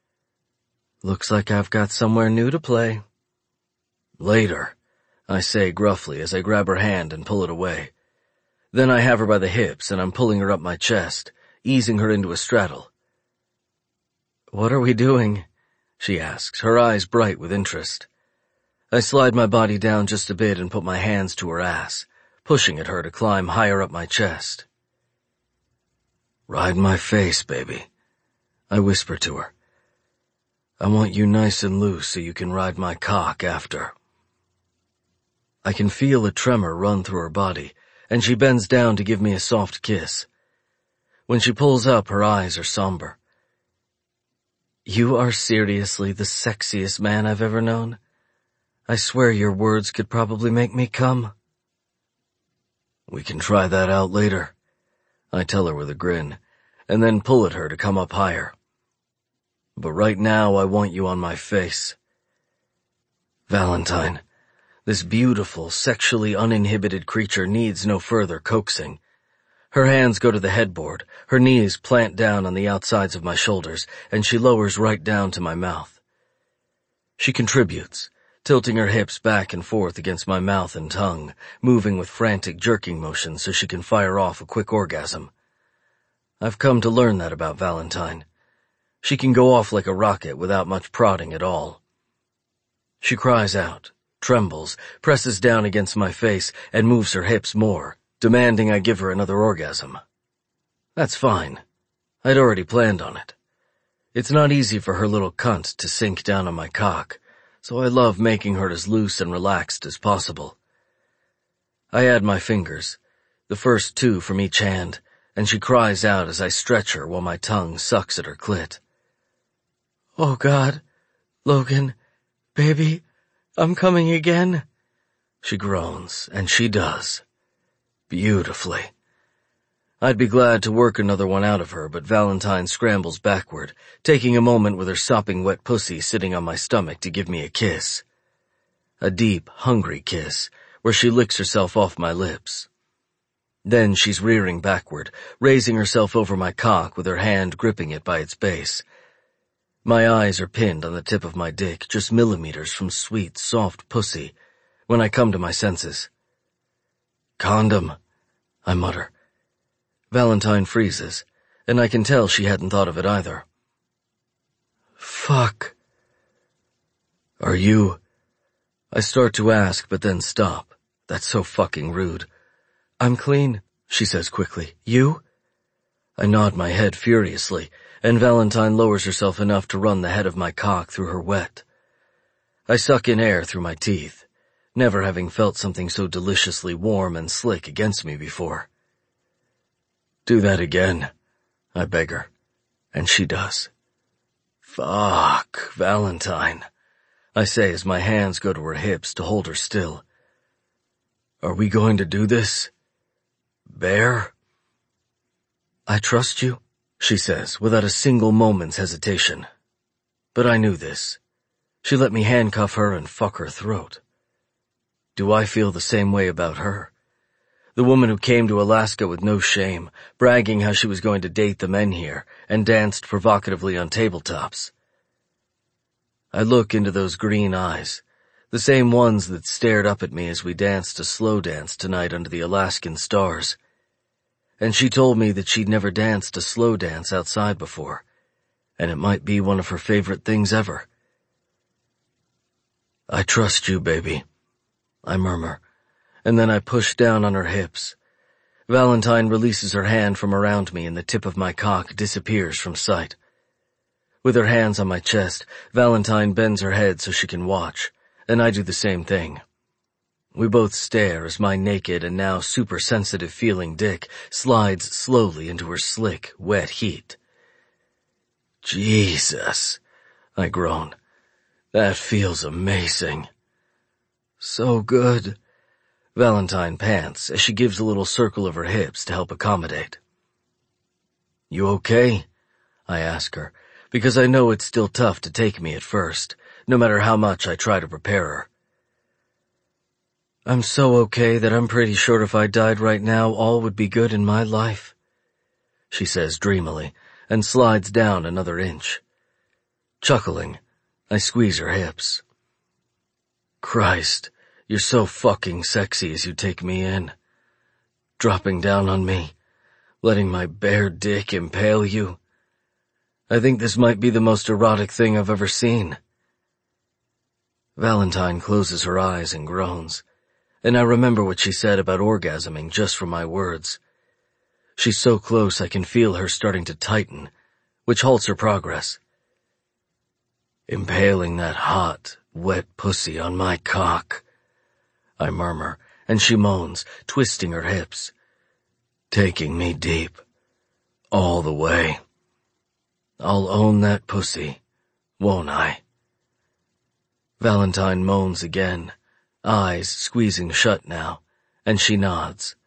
Looks like I've got somewhere new to play. Later, I say gruffly as I grab her hand and pull it away. Then I have her by the hips and I'm pulling her up my chest, easing her into a straddle. What are we doing? She asks, her eyes bright with interest. I slide my body down just a bit and put my hands to her ass, pushing at her to climb higher up my chest. Ride my face, baby, I whisper to her. I want you nice and loose so you can ride my cock after. I can feel a tremor run through her body, and she bends down to give me a soft kiss. When she pulls up, her eyes are somber. You are seriously the sexiest man I've ever known. I swear your words could probably make me come. We can try that out later, I tell her with a grin, and then pull at her to come up higher. But right now I want you on my face. Valentine, this beautiful, sexually uninhibited creature needs no further coaxing. Her hands go to the headboard, her knees plant down on the outsides of my shoulders, and she lowers right down to my mouth. She contributes, tilting her hips back and forth against my mouth and tongue, moving with frantic jerking motions so she can fire off a quick orgasm. I've come to learn that about Valentine. She can go off like a rocket without much prodding at all. She cries out, trembles, presses down against my face, and moves her hips more, demanding I give her another orgasm. That's fine. I'd already planned on it. It's not easy for her little cunt to sink down on my cock, so I love making her as loose and relaxed as possible. I add my fingers, the first 2 from each hand, and she cries out as I stretch her while my tongue sucks at her clit. Oh God, Logan, baby, I'm coming again. She groans, and she does. Beautifully. I'd be glad to work another one out of her, but Valentine scrambles backward, taking a moment with her sopping wet pussy sitting on my stomach to give me a kiss. A deep, hungry kiss, where she licks herself off my lips. Then she's rearing backward, raising herself over my cock with her hand gripping it by its base. My eyes are pinned on the tip of my dick, just millimeters from sweet, soft pussy, when I come to my senses. Condom, I mutter. Valentine freezes, and I can tell she hadn't thought of it either. Fuck. Are you? I start to ask, but then stop. That's so fucking rude. I'm clean, she says quickly. You? I nod my head furiously, and Valentine lowers herself enough to run the head of my cock through her wet. I suck in air through my teeth, never having felt something so deliciously warm and slick against me before. Do that again, I beg her, and she does. Fuck, Valentine. I say as my hands go to her hips to hold her still. Are we going to do this? Bear? I trust you, she says, without a single moment's hesitation. But I knew this. She let me handcuff her and fuck her throat. Do I feel the same way about her? The woman who came to Alaska with no shame, bragging how she was going to date the men here, and danced provocatively on tabletops. I look into those green eyes, the same ones that stared up at me as we danced a slow dance tonight under the Alaskan stars. And she told me that she'd never danced a slow dance outside before, and it might be one of her favorite things ever. I trust you, baby, I murmur, and then I push down on her hips. Valentine releases her hand from around me and the tip of my cock disappears from sight. With her hands on my chest, Valentine bends her head so she can watch, and I do the same thing. We both stare as my naked and now super sensitive feeling dick slides slowly into her slick, wet heat. Jesus, I groan. That feels amazing. So good. Valentine pants as she gives a little circle of her hips to help accommodate. You okay? I ask her, because I know it's still tough to take me at first, no matter how much I try to prepare her. I'm so okay that I'm pretty sure if I died right now, all would be good in my life, she says dreamily, and slides down another inch. Chuckling, I squeeze her hips. Christ, you're so fucking sexy as you take me in. Dropping down on me, letting my bare dick impale you. I think this might be the most erotic thing I've ever seen. Valentine closes her eyes and groans, and I remember what she said about orgasming just from my words. She's so close I can feel her starting to tighten, which halts her progress. Impaling that hot, wet pussy on my cock, I murmur, and she moans, twisting her hips. Taking me deep. All the way. I'll own that pussy, won't I? Valentine moans again, eyes squeezing shut now, and she nods.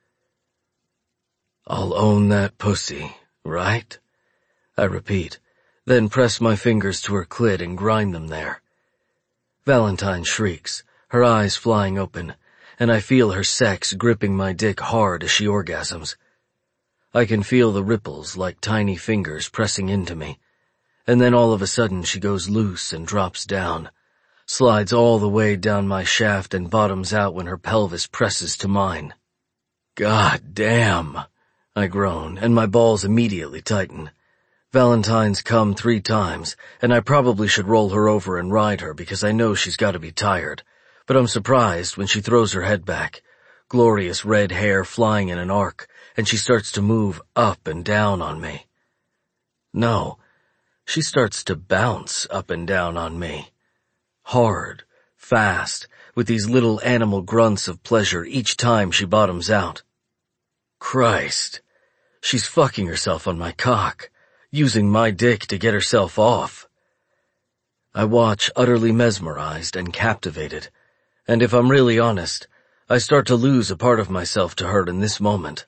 I'll own that pussy, right? I repeat, then press my fingers to her clit and grind them there. Valentine shrieks, her eyes flying open, and I feel her sex gripping my dick hard as she orgasms. I can feel the ripples like tiny fingers pressing into me, and then all of a sudden she goes loose and drops down, slides all the way down my shaft and bottoms out when her pelvis presses to mine. God damn, I groan, and my balls immediately tighten. Valentine's come 3 times, and I probably should roll her over and ride her because I know she's got to be tired, but I'm surprised when she throws her head back, glorious red hair flying in an arc, and she starts to move up and down on me. No, she starts to bounce up and down on me. Hard, fast, with these little animal grunts of pleasure each time she bottoms out. Christ, she's fucking herself on my cock, using my dick to get herself off. I watch utterly mesmerized and captivated, and if I'm really honest, I start to lose a part of myself to her in this moment.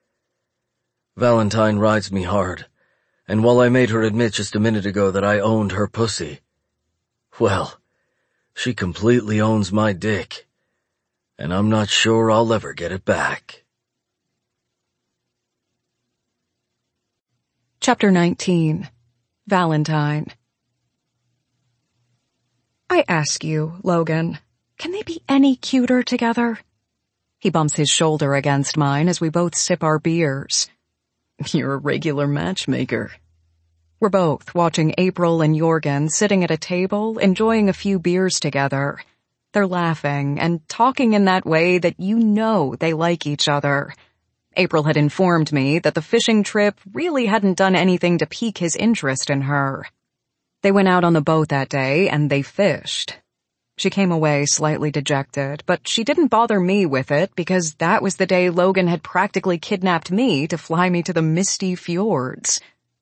Valentine rides me hard, and while I made her admit just a minute ago that I owned her pussy, well, she completely owns my dick, and I'm not sure I'll ever get it back. Chapter 19. Valentine. I ask you, Logan, can they be any cuter together? He bumps his shoulder against mine as we both sip our beers. You're a regular matchmaker. We're both watching April and Jorgen sitting at a table, enjoying a few beers together. They're laughing and talking in that way that you know they like each other. April had informed me that the fishing trip really hadn't done anything to pique his interest in her. They went out on the boat that day and they fished. She came away slightly dejected, but she didn't bother me with it because that was the day Logan had practically kidnapped me to fly me to the misty fjords.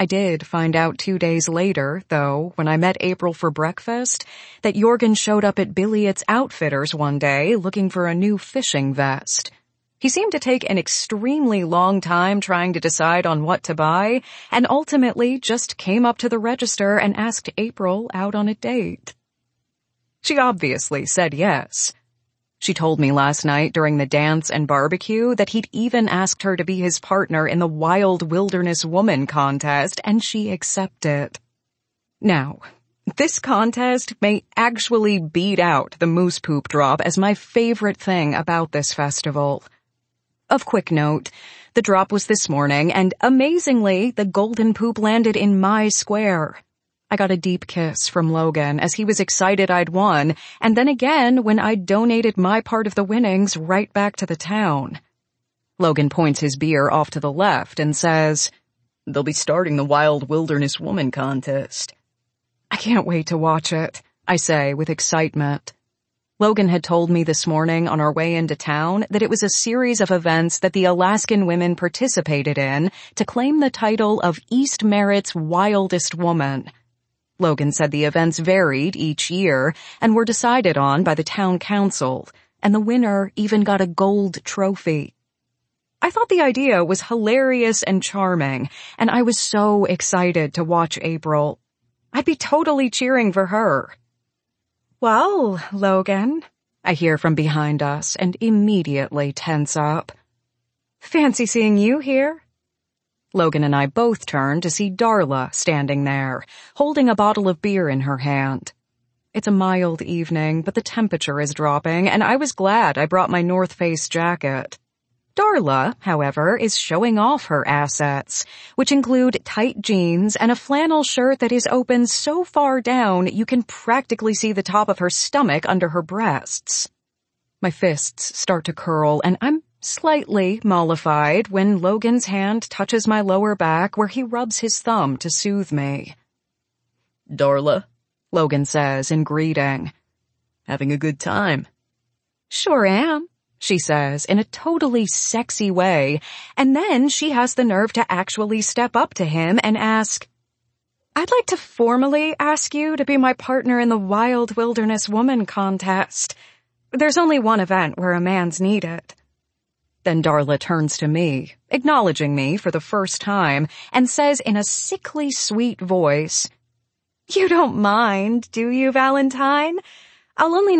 I did find out 2 days later, though, when I met April for breakfast, that Jorgen showed up at Billiot's Outfitters one day looking for a new fishing vest. He seemed to take an extremely long time trying to decide on what to buy, and ultimately just came up to the register and asked April out on a date. She obviously said yes. She told me last night during the dance and barbecue that he'd even asked her to be his partner in the Wild Wilderness Woman contest, and she accepted. Now, this contest may actually beat out the moose poop drop as my favorite thing about this festival. Of quick note, the drop was this morning, and amazingly, the golden poop landed in my square. I got a deep kiss from Logan as he was excited I'd won, and then again when I'd donated my part of the winnings right back to the town. Logan points his beer off to the left and says, "They'll be starting the Wild Wilderness Woman contest." "I can't wait to watch it," I say with excitement. Logan had told me this morning on our way into town that it was a series of events that the Alaskan women participated in to claim the title of East Merritt's Wildest Woman. Logan said the events varied each year and were decided on by the town council, and the winner even got a gold trophy. I thought the idea was hilarious and charming, and I was so excited to watch April. I'd be totally cheering for her. "Well, Logan," I hear from behind us and immediately tense up. "Fancy seeing you here." Logan and I both turn to see Darla standing there, holding a bottle of beer in her hand. It's a mild evening, but the temperature is dropping, and I was glad I brought my North Face jacket. Darla, however, is showing off her assets, which include tight jeans and a flannel shirt that is open so far down you can practically see the top of her stomach under her breasts. My fists start to curl, and I'm slightly mollified when Logan's hand touches my lower back where he rubs his thumb to soothe me. "Darla," Logan says in greeting. "Having a good time?" "Sure am," she says in a totally sexy way, and then she has the nerve to actually step up to him and ask, "I'd like to formally ask you to be my partner in the Wild Wilderness Woman contest. There's only one event where a man's needed." Then Darla turns to me, acknowledging me for the first time, and says in a sickly sweet voice, "You don't mind, do you, Valentine? I'll only